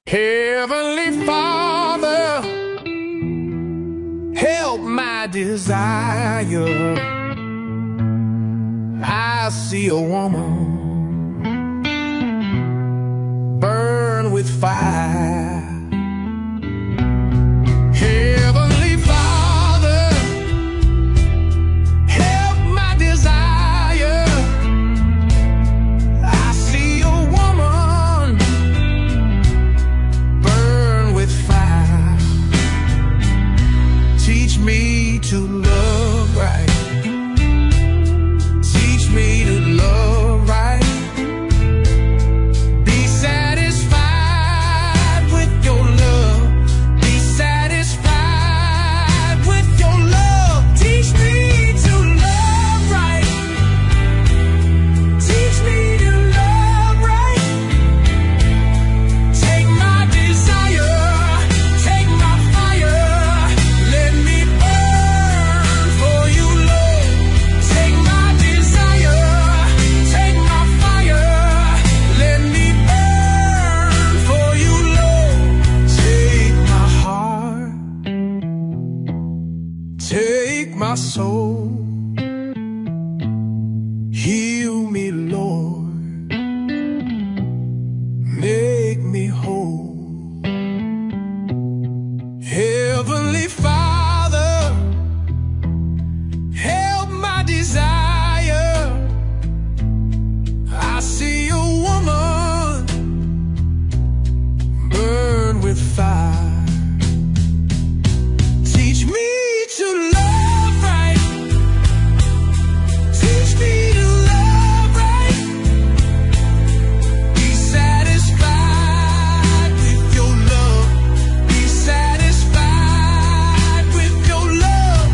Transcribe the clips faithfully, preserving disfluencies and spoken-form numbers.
Heavenly Father, help my desire. I see a woman burn with fire. Heavenly Father, help my desire. I see a woman burn with fire. Teach me to love right. Teach me to love right. Be satisfied with your love. Be satisfied with your love. Teach me to love right. Teach me to love right. Take my desire, take my fire. Let me burn for you, Lord. Take my desire, take my fire. Let me burn for you, Lord. Take my heart, take my soul. Heal me, Lord. Make me whole. Heavenly Father, help my desire. I see a woman burn with fire. Teach me to love right. Teach me to love right. Be satisfied with your love. Be satisfied with your love.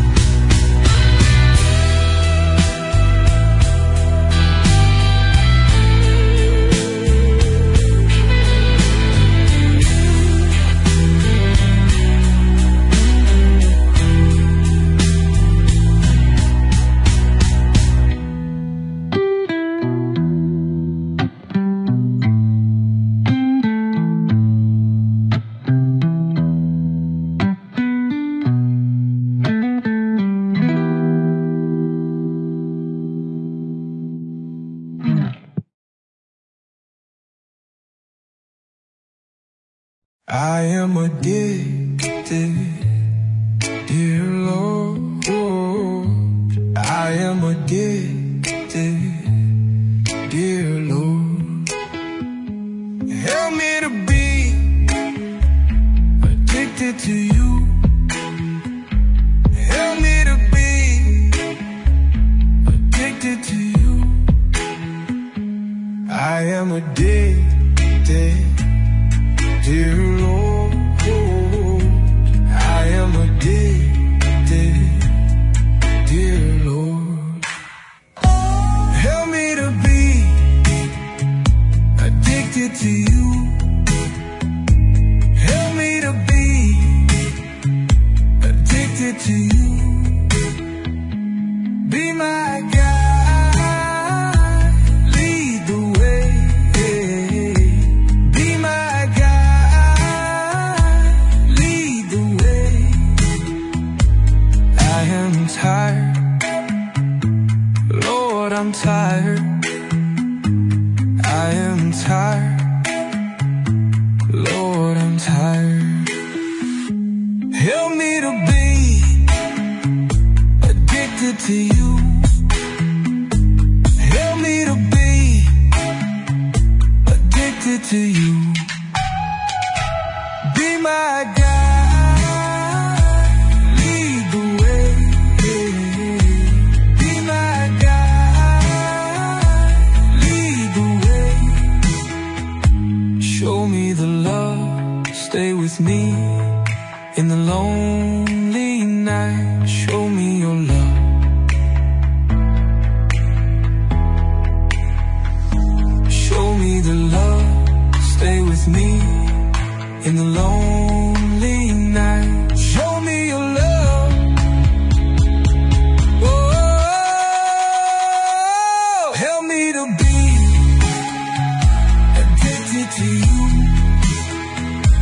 I am addicted, dear Lord. I am addicted, dear Lord. Help me to be addicted to you. Help me to be addicted to you. I am addicted, dear Lord. I am addicted, dear Lord. Help me to be addicted to you. Help me to be addicted to you. Be my guide, lead the way. Be my guide, lead the way. I am tired, Lord, I'm tired. I am tired, Lord, I'm tired. Help me to be addicted to you. Help me to be addicted to you. Be my guide, lead the way. Be my guide, lead the way. Show me the love, stay with me in the lonely night. Show me your love. Show me the love, stay with me in the lonely night. Show me your love. Oh, help me to be addicted to you.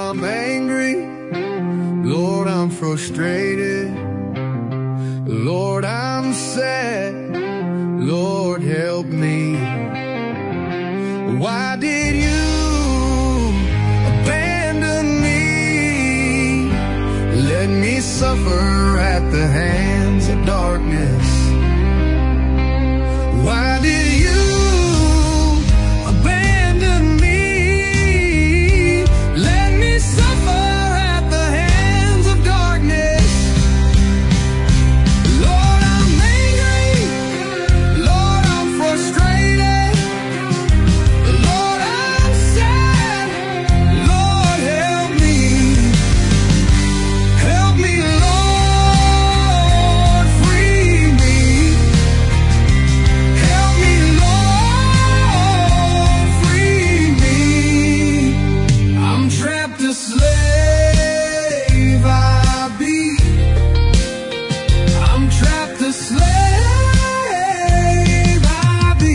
I'm angry. Lord, I'm frustrated. Lord, I'm sad. Lord, help me. Why did you abandon me? Let me suffer at the hands of darkness. Why did you abandon me? Let me suffer at the hands of darkness. Lord, I'm angry. Lord, I'm frustrated. Lord, I'm sad. Lord, help me. Help me, Lord, free me. Help me, Lord, free me. I'm trapped a slave I be. I'm trapped a slave I be.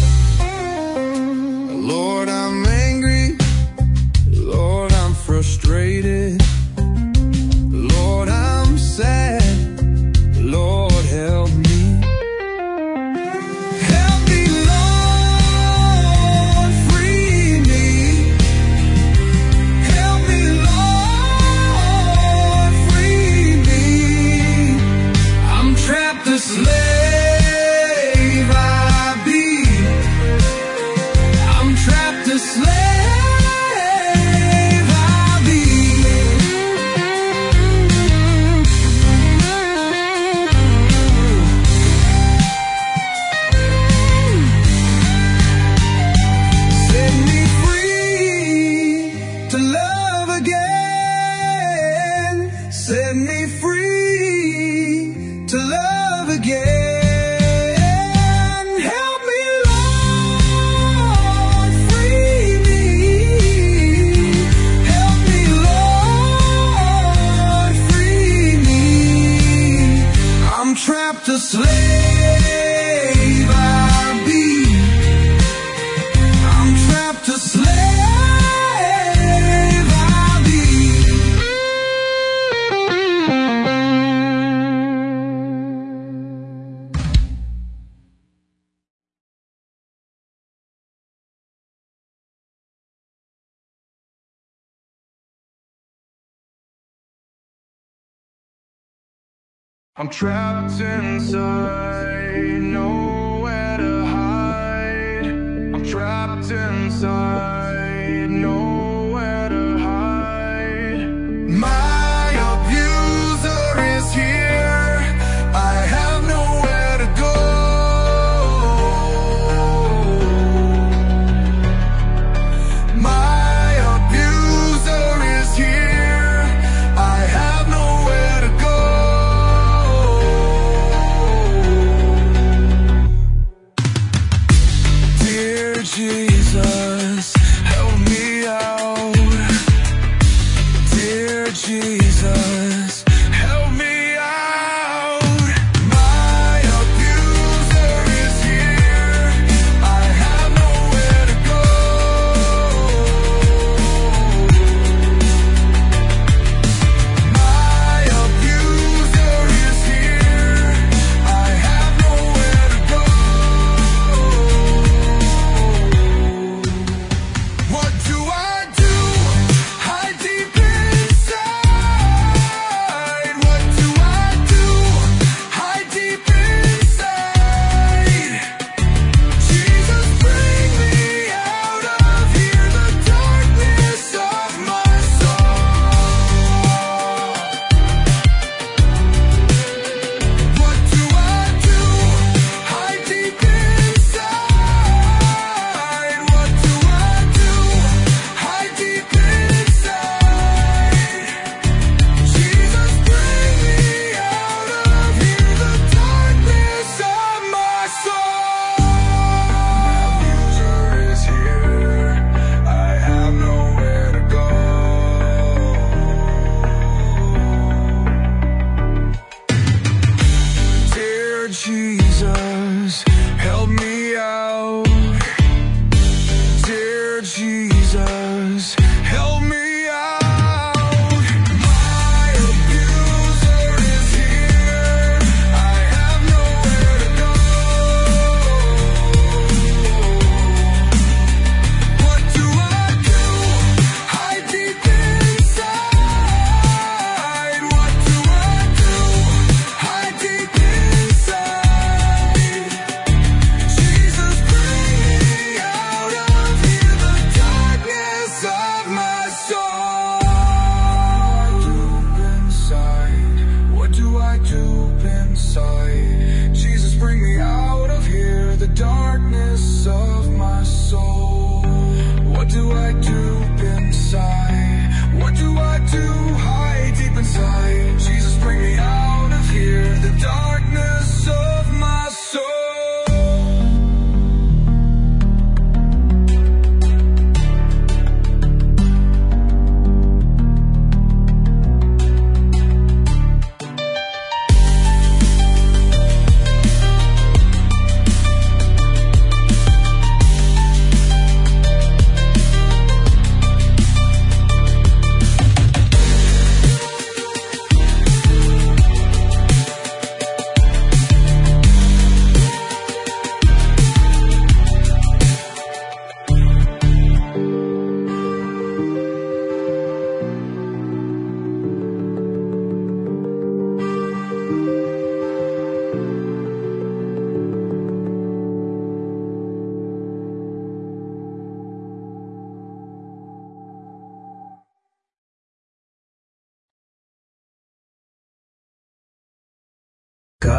Lord, I'm angry. Lord, I'm frustrated. Lord, I'm sad. Lord, help me. Help me, Lord, free me. Help me, Lord, free me. I'm trapped a slave I be. I'm trapped a slave I be. Set me free to love again. Set me free to love again. Help me, Lord, free me. Help me, Lord, free me. I'm trapped a slave I be. I'm trapped a slave I be. I'm trapped inside, nowhere to hide. I'm trapped inside, nowhere to hide. My abuser is here. I have nowhere to go. My abuser is here. I have nowhere to go.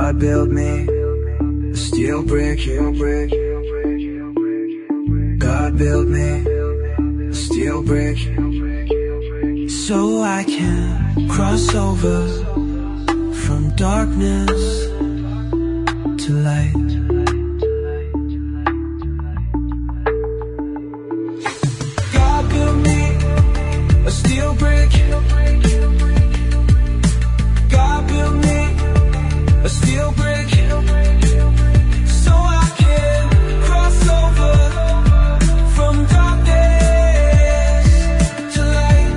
God built me a steel brick. God built me a steel brick, so I can cross over from darkness to light. God built me a steel brick. God built me a steel brick, so I can cross over from darkness to light.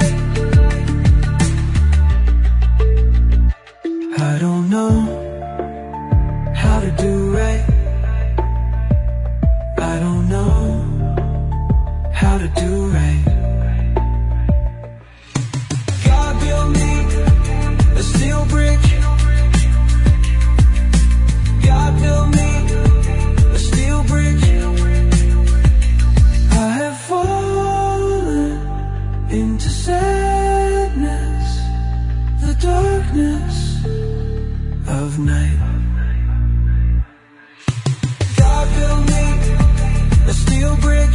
I don't know how to do right. I don't know how to do right. God built me a steel brick. God built me a steel brick. I have fallen into sadness, the darkness of night. God built me a steel brick.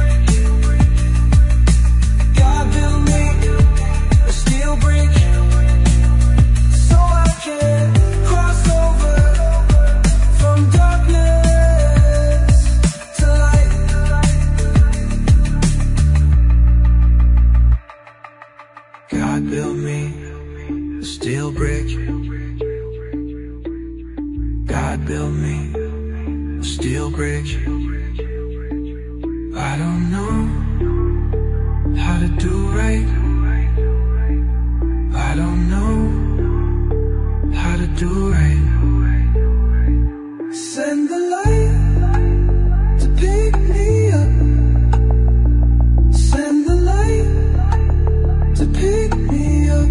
God built me a steel brick, so I can cross over from darkness to light. God built me a steel brick. God built me a steel brick. I don't know how to do right. I don't know how to do right. Send the light to pick me up. Send the light to pick me up.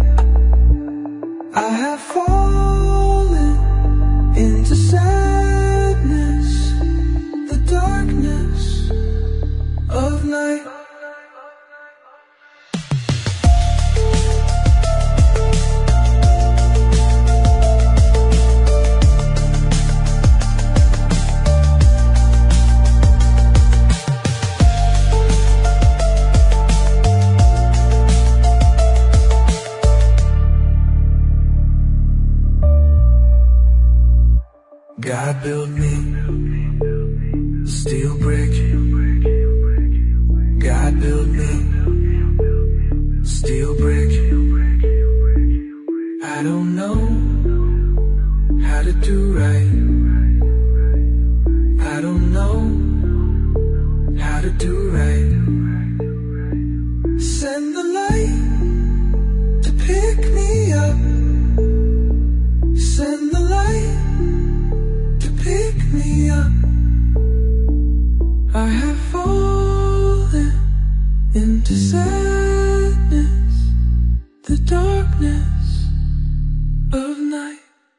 I have fallen into sadness, the darkness of night. God built me a steel brick. God built me a steel brick. I don't know how to do right. I don't know how to do right. Send the light to pick me up. Send the light to pick me up. I have fallen into sadness, the darkness of night.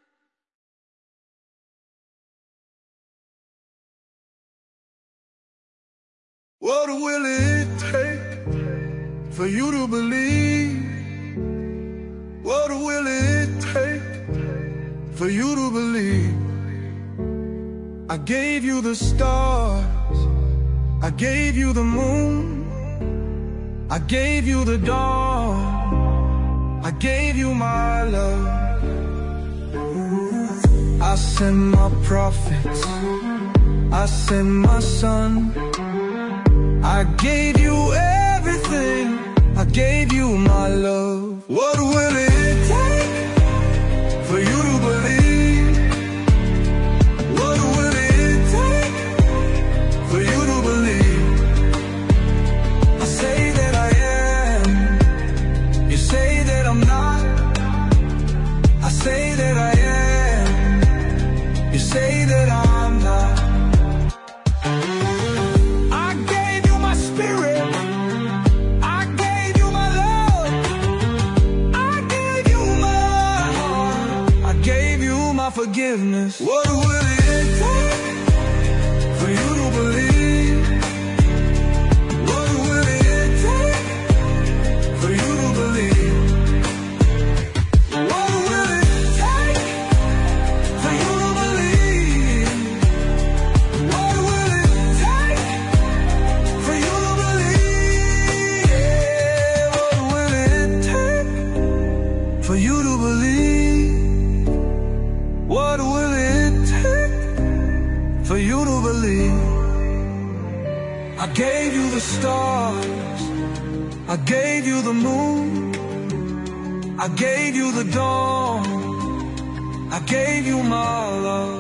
What will it take for you to believe? What will it take for you to believe? I gave you the stars, I gave you the moon, I gave you the dawn, I gave you my love. I sent my prophets, I sent my son. I gave you everything, I gave you my love. What will it take for you to believe? What will it take for you to believe? I say that I am, you say that I'm not. I say that I am, you say that I'm not. Forgiveness. What will it take for you to believe? What will it take for you to believe? What will it take to believe. I gave you the stars, I gave you the moon, I gave you the dawn, I gave you my love.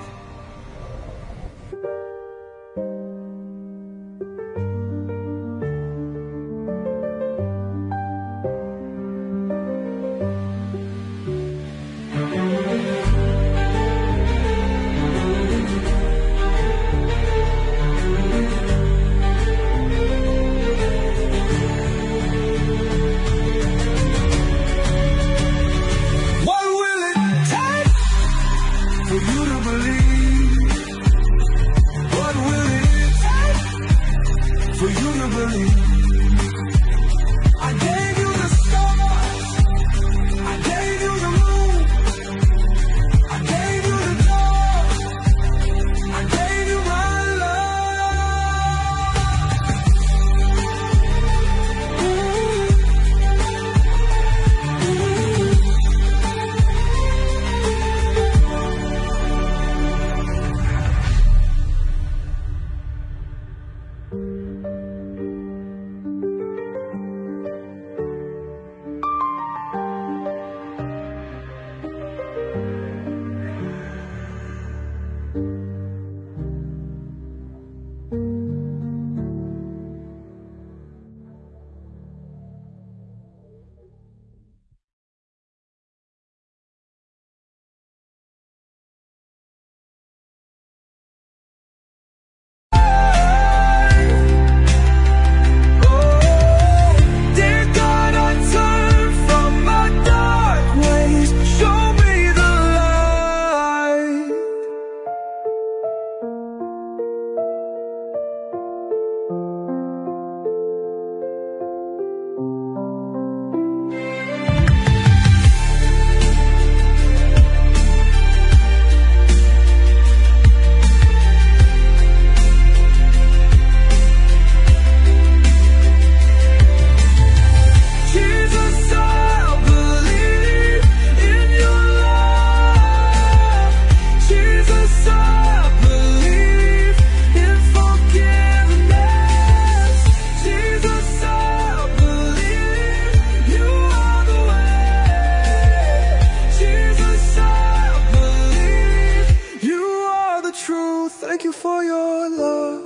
Thank you for your love.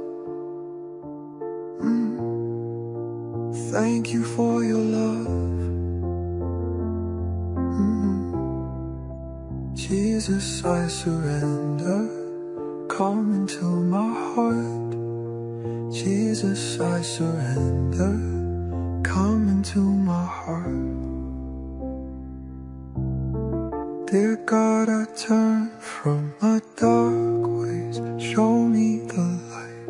Mm. Thank you for your love. Mm. Jesus, I surrender. Come into my heart. Jesus, I surrender. Come into my heart. Dear God, I turn from my dark ways. Show me the light.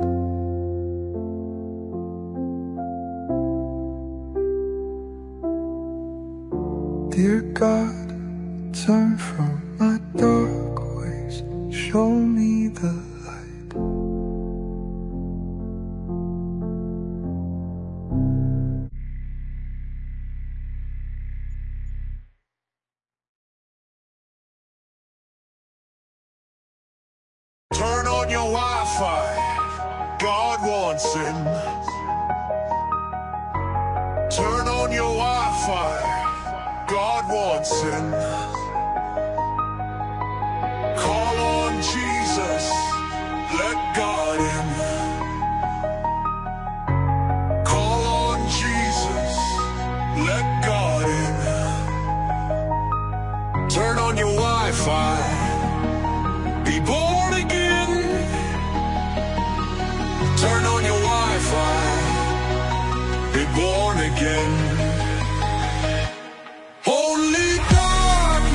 Dear God, turn from my dark ways. Show me the light. Turn on your Wi-Fi, God wants in. Turn on your Wi-Fi, God wants in. Call on Jesus, let God in. Call on Jesus, let God in. Turn on your Wi-Fi, be born again. Turn on your Wi-Fi, be born again. Only darkness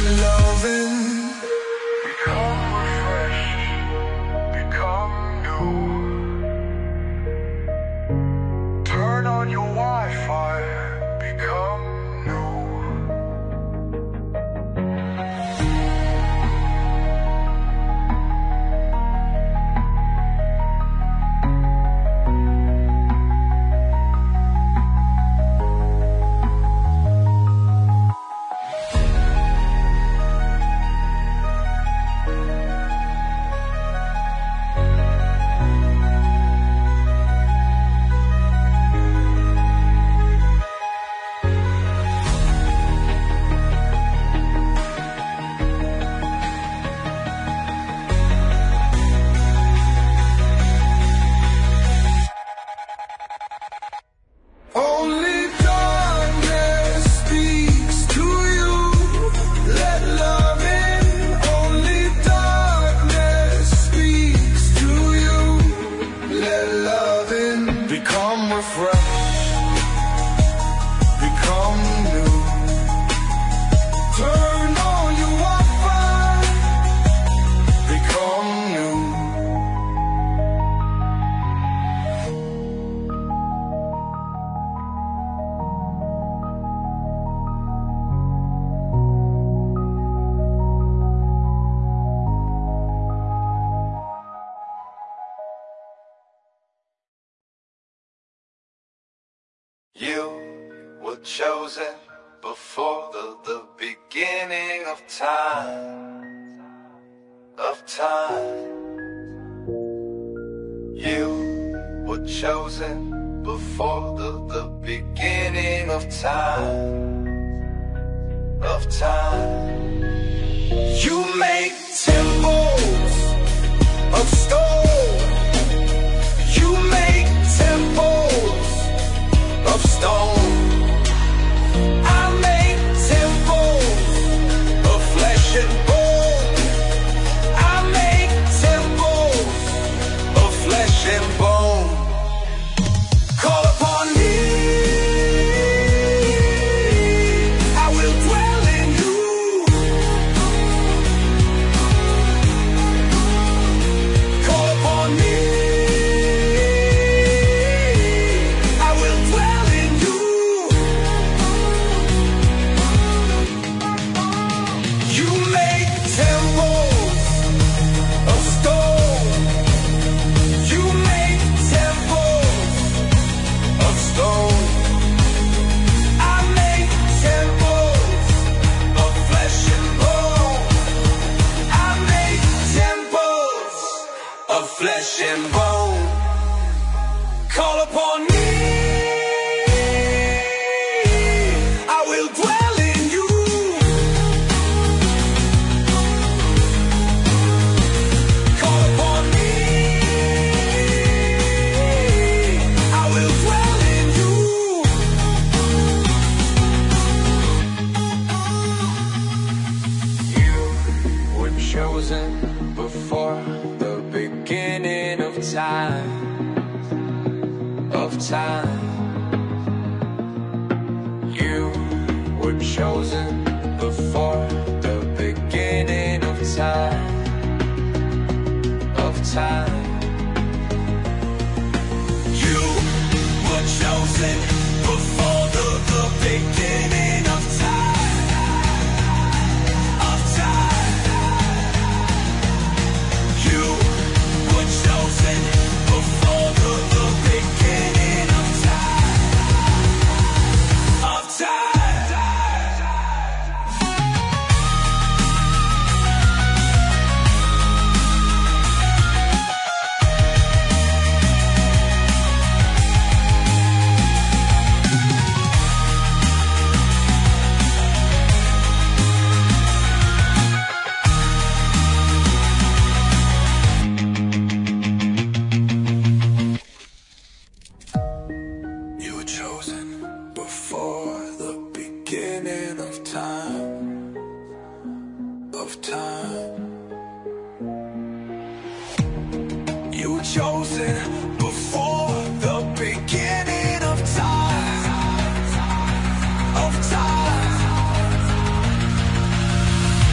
loving. Become refreshed, become new. Turn on your Wi-Fi, become new. Only darkness speaks to you. Let love in. Only darkness speaks to you. Let love in. Become refreshed, become new. Turn on your Wi-Fi. Become new. You were chosen before the, the beginning of time, of time. You were chosen before the, the beginning of time, of time. You make temples of stone. You make temples of stone. I make temples of flesh and bone. I make temples of flesh and bone. Call upon me, I will dwell in you. Call upon me, I will dwell in you. You make temples of stone. You make temples of stone. I make temples of flesh and bone. I make temples of flesh and bone. Call upon me, I will dwell in you. Call upon me, I will dwell in you. You were chosen before the beginning of time, of time. You were chosen before the beginning of time, of time. You were chosen before the, the beginning of time, of time. You were chosen before the, the beginning of time, of time. You were chosen before the beginning of time, of time. You were chosen before the beginning of time, of time.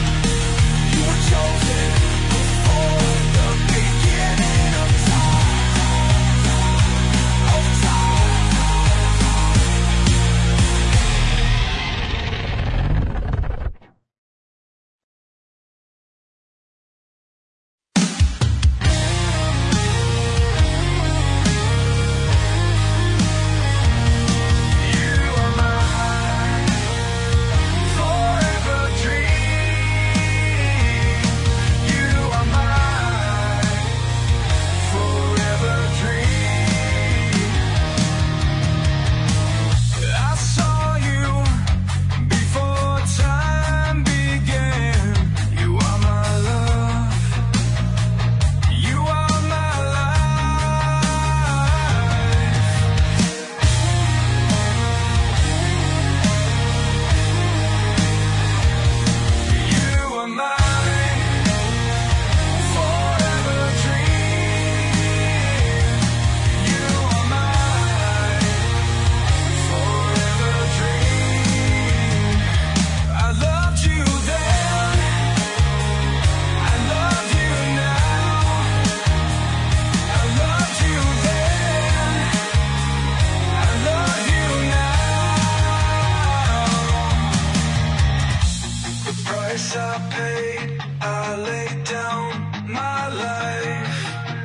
price I paid, I laid down my life.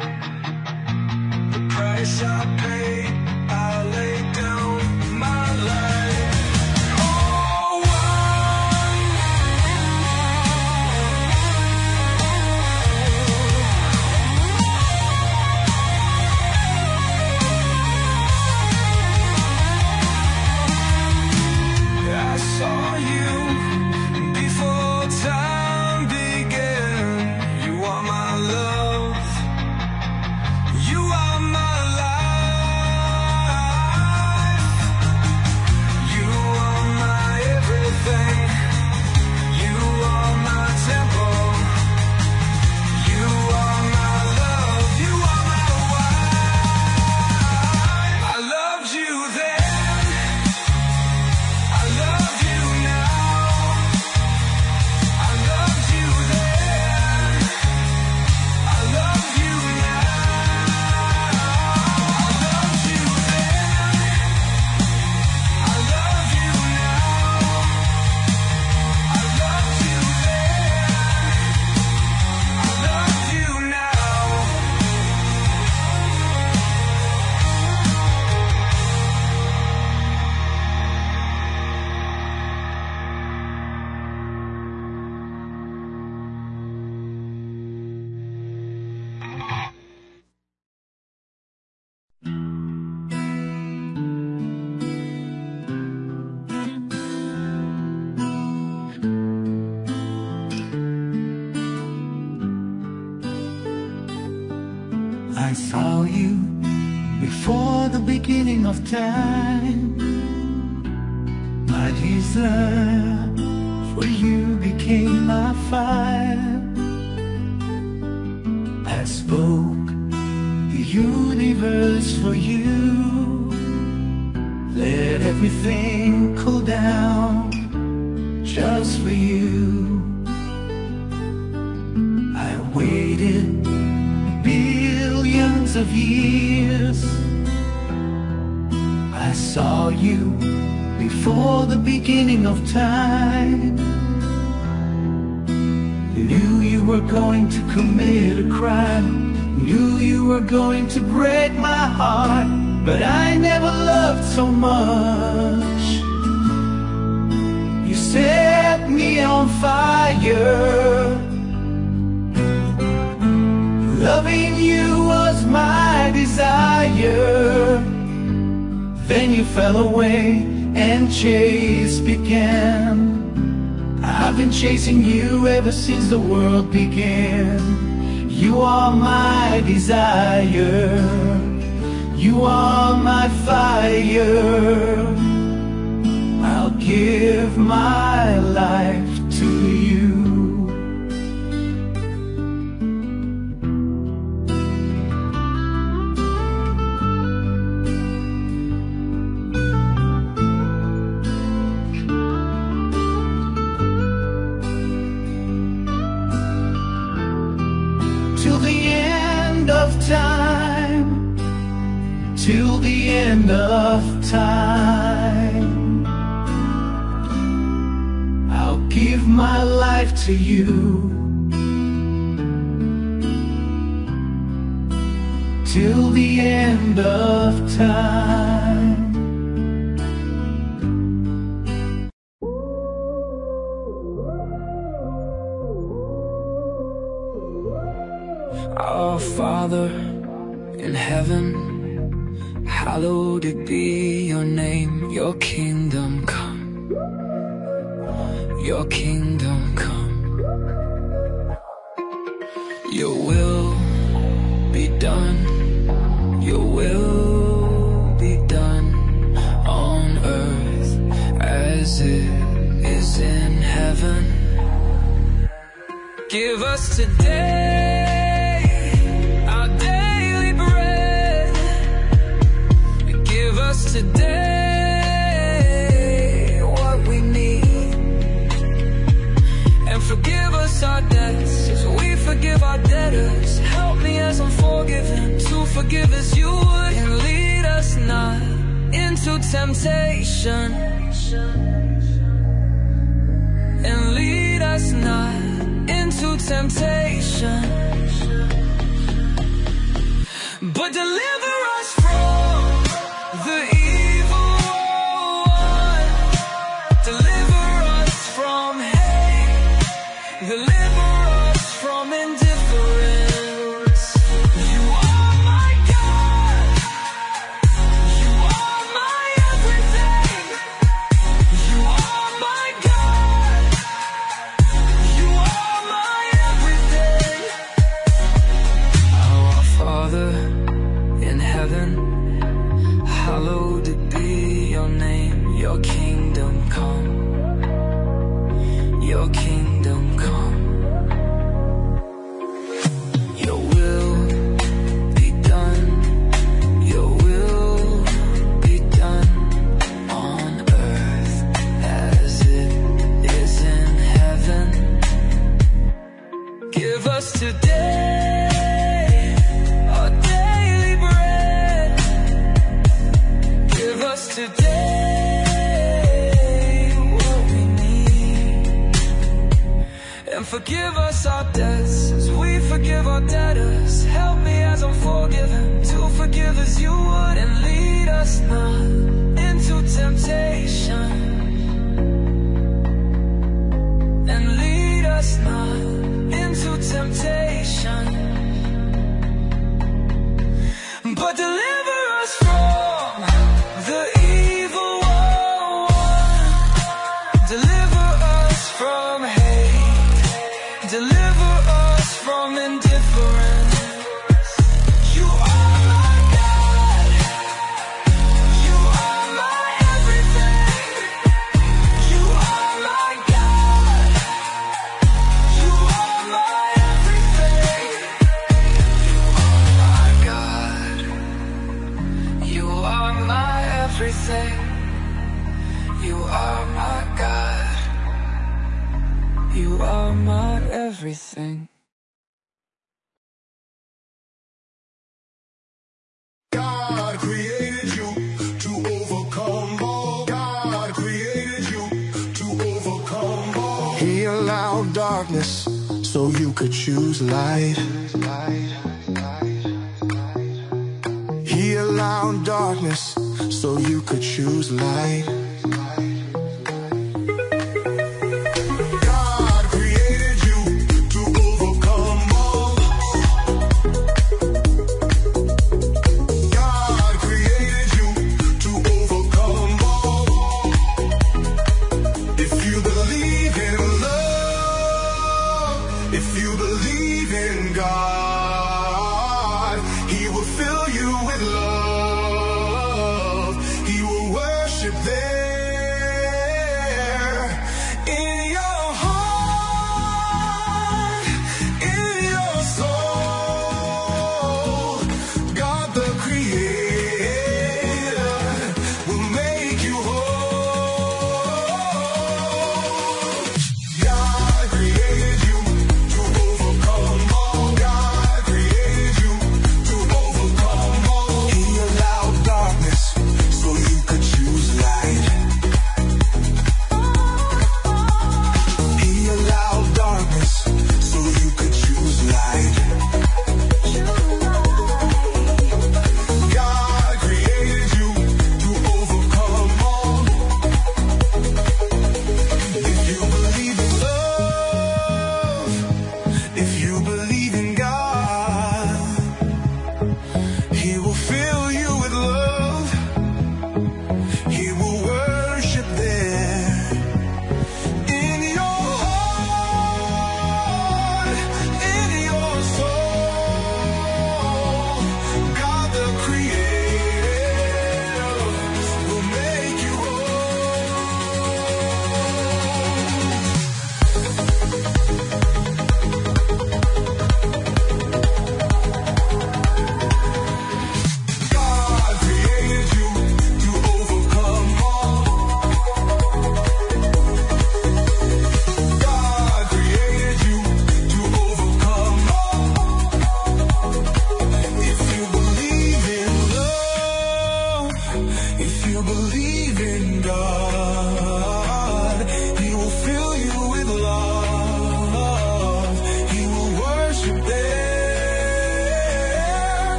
The price I paid, I laid down my life. Oh, I saw you before time began. You are my love. You are my life. You are my everything. You are my temple. You are my love. You are my wife. I loved you then. I love you now. I loved you then. I love you now. I loved you then. I love you now. I loved you then. I love you now. I saw you before the beginning of time. My desire for you became my fire. I spoke the universe for you. Let everything cool down just for you. I waited billions of years. I saw you before the beginning of time. Knew you were going to commit a crime. Knew you were going to break my heart. But I never loved so much. You set me on fire. Loving you was my desire. Then you fell away and chase began. I've been chasing you ever since the world began. You are my desire. You are my fire. I'll give my life to you. Till the end of time. Till the end of time, I'll give my life to you. Till the end of time. Our Father in heaven, hallowed it be your name. Your kingdom come. Your kingdom come. Your will be done. Your will be done on earth as it is in heaven. Give us today our daily bread. Give us today what we need. And forgive us our debts as we forgive our debtors. Help me as I'm forgiven to forgive as you would. And lead us not into temptation. And lead us not temptation, but deliver us from the evil one. Deliver us from hate. Deliver us from indifference. You are my God. You are my everything. You are my God. You are my everything. Our Father in heaven, hallowed be your name. Your kingdom come. Your kingdom come. Your will be done. Your will be done on earth as it is in heaven. Give us today our daily bread. Give us today what we need. And forgive us our debts as we forgive our debtors. Help me as I'm forgiven to forgive as you would. And lead us not into temptation. And lead us not into temptation, but deliver us from the evil one. Deliver us from hate. Deliver us from indifference. You are my God. You are my everything. You are my God. You are my everything. You are my God. You are my everything. You are my God. You are my everything. God created you to overcome all. God created you to overcome all. He allowed darkness so you could choose light. He allowed darkness so you could choose light. God created you to overcome all. God created you to overcome all. If you believe in love, if you believe in God, He will fill you with love. He will worship there in your heart, in your soul. God the Creator will make you whole. God created you to overcome all. God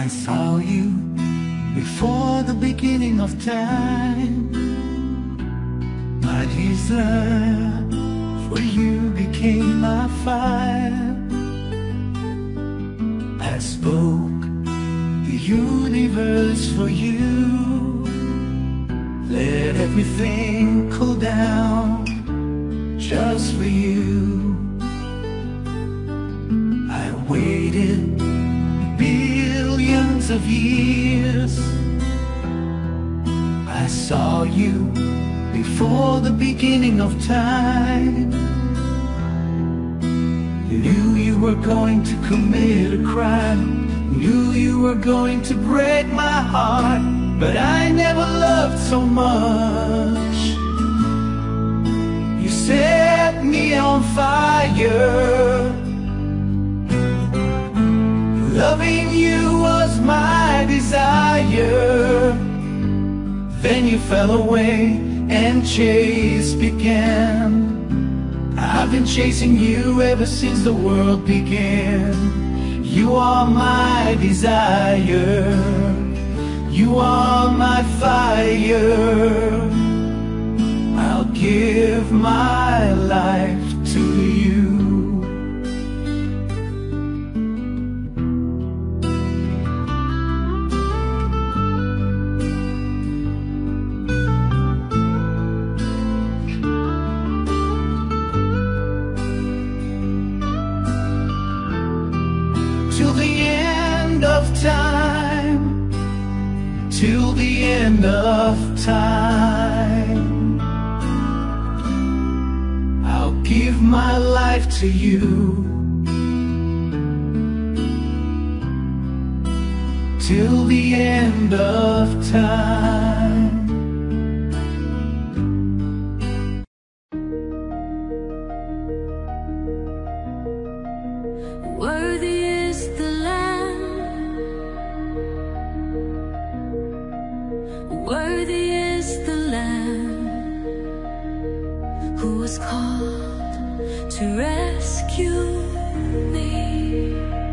I saw you before the beginning of time. My desire for you became my fire. I spoke the universe for you. Let everything cool down just for you. I waited billions of years. I saw you before the beginning of time. Knew you were going to commit a crime. Knew you were going to break my heart. But I never loved so much. You set me on fire. Loving you was my desire. Then you fell away and chase began. I've been chasing you ever since the world began. You are my desire. You are my fire. I'll give my life to you. Till the end of time. Till the end of time, I'll give my life to you. Till the end of time. Worthy is the Lamb. Worthy is the Lamb who was called to rescue me.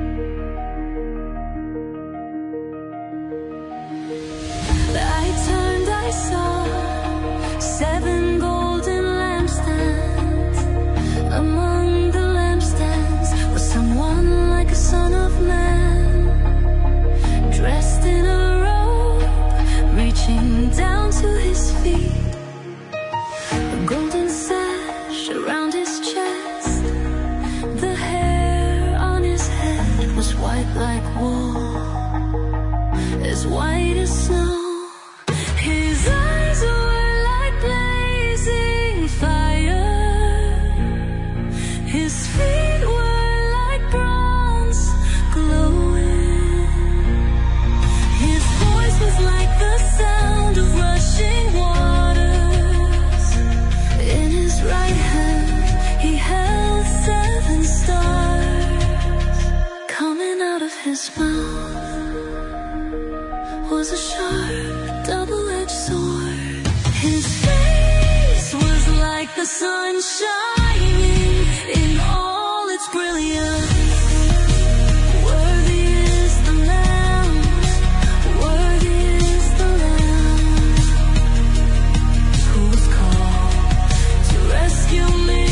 I turned, I saw seven golden lampstands. Among the lampstands was someone like a son of man, dressed in a robe, reaching down to his feet. A golden sash around his chest. The hair on his head was white like wool, as white as snow. His eyes were like blazing fire. His feet were like bronze glowing. His voice was like the sound of rushing waters. In his right hand he held seven stars. Coming out of his mouth was a sharp double-edged sword. His face was like the sun shining in all its brilliance. Worthy is the Lamb. Worthy is the Lamb who was called to rescue me.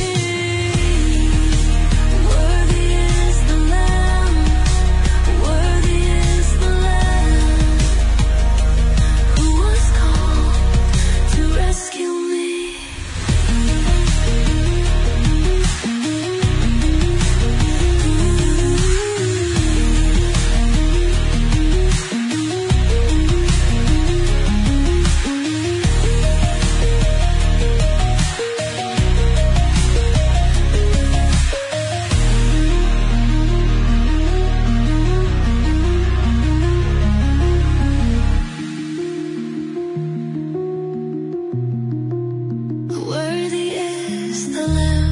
Worthy is the Lamb. Worthy is the Lamb who was called to rescue me. Worthy is the Lamb.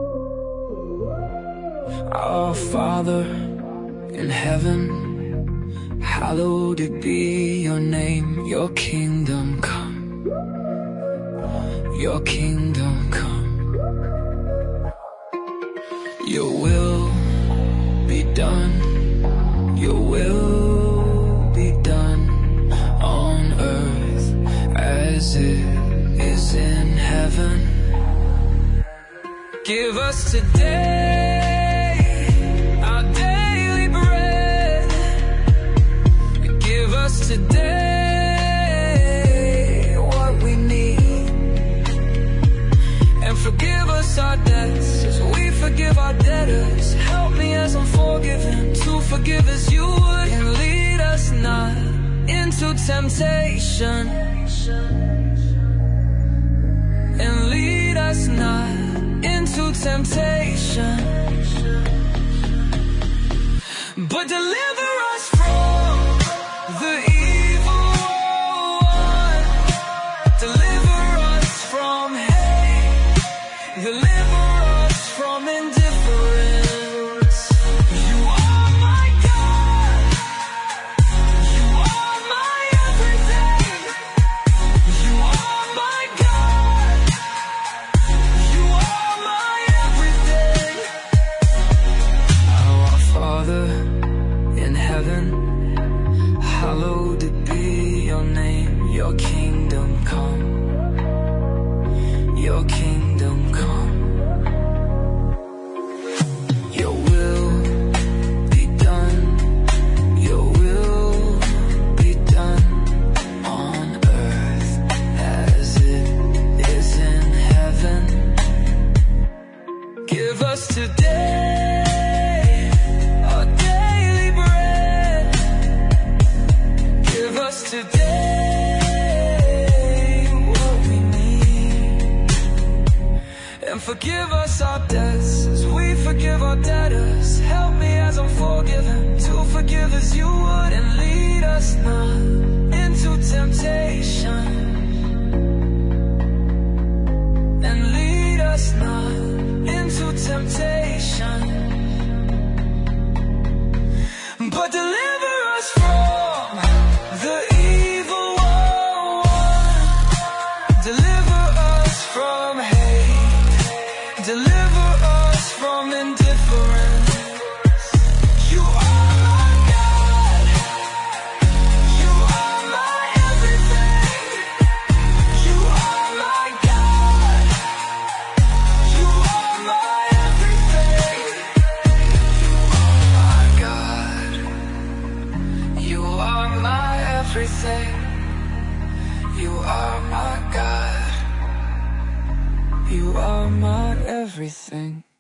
Our Father in heaven, hallowed be your name. Your kingdom come, your kingdom come. Your will be done, your will be done on earth as it is in heaven. Give us today our daily bread. Give us today what we need, and forgive us our debts as we forgive our debtors. Help me as I'm forgiven to forgive as you would, and lead us not into temptation, and lead us not into temptation, but deliver us from the evil one. Deliver us from hate, deliver us from indifference. You are my God, you are my everything. You are my God, you are my everything. Our Father in heaven, hallowed be your name. Your kingdom come, your kingdom come. Your will be done, your will be done on earth as it is in heaven. Give us today our daily bread. Give us today what we need, and forgive us our debts as we forgive our debtors. Help me as I'm forgiven to forgive as you would, and lead us not into temptation, and lead us not into temptation, but deliver us from the evil one. Deliver us from hate, deliver us from indifference. You are my God, you are my everything. You are my God, you are my everything. My God, you are my everything. You are my God, you are my everything.